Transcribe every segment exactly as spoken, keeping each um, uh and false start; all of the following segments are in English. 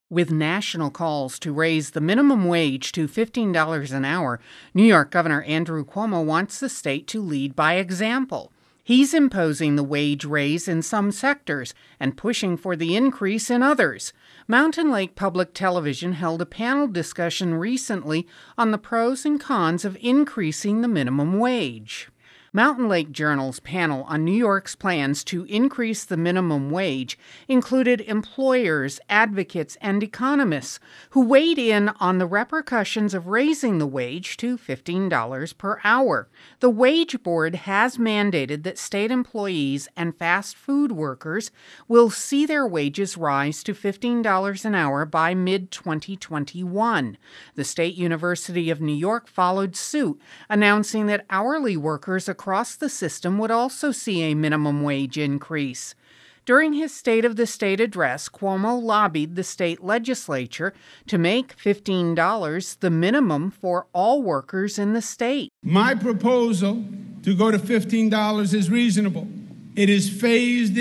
With national calls to raise the minimum wage to fifteen dollars an hour, New York Governor Andrew Cuomo wants the state to lead by example. He's imposing the wage raise in some sectors and pushing for the increase in others. Mountain Lake Public Television held a panel discussion recently on the pros and cons of increasing the minimum wage. Mountain Lake Journal's panel on New York's plans to increase the minimum wage included employers, advocates, and economists who weighed in on the repercussions of raising the wage to fifteen dollars per hour. The Wage Board has mandated that state employees and fast food workers will see their wages rise to fifteen dollars an hour by mid twenty twenty-one. The State University of New York followed suit, announcing that hourly workers across the system would also see a minimum wage increase. During his State of the State address, Cuomo lobbied the state legislature to make fifteen dollars the minimum for all workers in the state. My proposal to go to fifteen dollars is reasonable. It is phased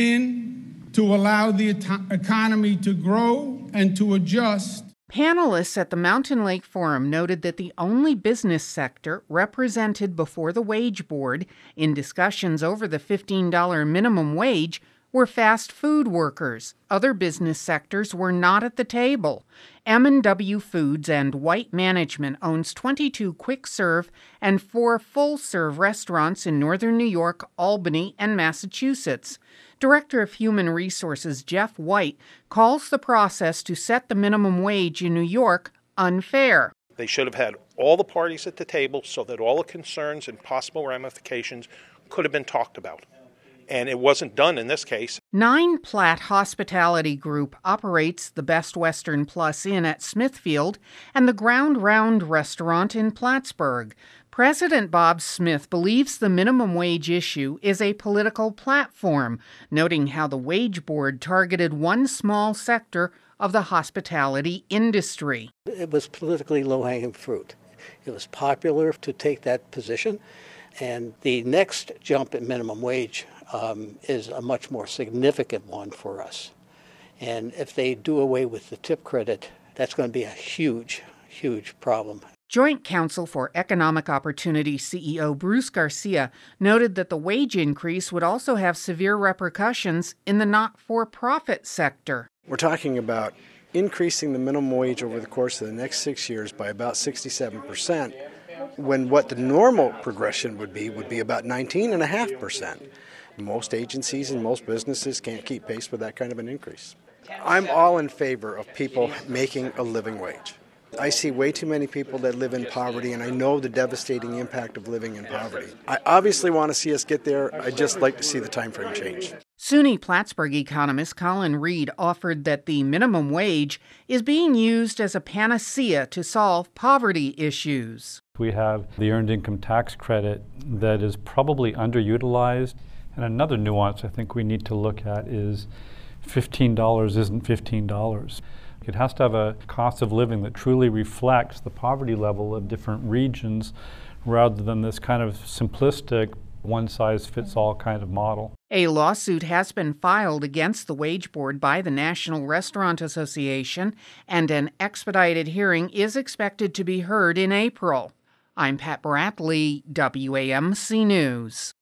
in to allow the economy to grow and to adjust. Panelists at the Mountain Lake Forum noted that the only business sector represented before the Wage Board in discussions over the fifteen dollars minimum wage were fast food workers. Other business sectors were not at the table. M and W Foods and White Management owns twenty-two quick-serve and four full-serve restaurants in northern New York, Albany, and Massachusetts. Director of Human Resources Jeff White calls the process to set the minimum wage in New York unfair. They should have had all the parties at the table so that all the concerns and possible ramifications could have been talked about. And it wasn't done in this case. Nine Platt Hospitality Group operates the Best Western Plus Inn at Smithfield and the Ground Round restaurant in Plattsburgh. President Bob Smith believes the minimum wage issue is a political platform, noting how the Wage Board targeted one small sector of the hospitality industry. It was politically low-hanging fruit. It was popular to take that position, and the next jump in minimum wage um, is a much more significant one for us. And if they do away with the tip credit, that's going to be a huge, huge problem. Joint Counsel for Economic Opportunity C E O Bruce Garcia noted that the wage increase would also have severe repercussions in the not-for-profit sector. We're talking about increasing the minimum wage over the course of the next six years by about sixty-seven percent, when what the normal progression would be would be about nineteen point five percent. Most agencies and most businesses can't keep pace with that kind of an increase. I'm all in favor of people making a living wage. I see way too many people that live in poverty, and I know the devastating impact of living in poverty. I obviously want to see us get there. I'd just like to see the time frame change. SUNY Plattsburgh economist Colin Reed offered that the minimum wage is being used as a panacea to solve poverty issues. We have the earned income tax credit that is probably underutilized. And another nuance I think we need to look at is fifteen dollars isn't fifteen dollars. It has to have a cost of living that truly reflects the poverty level of different regions rather than this kind of simplistic one-size-fits-all kind of model. A lawsuit has been filed against the Wage Board by the National Restaurant Association, and an expedited hearing is expected to be heard in April. I'm Pat Bradley, W A M C News.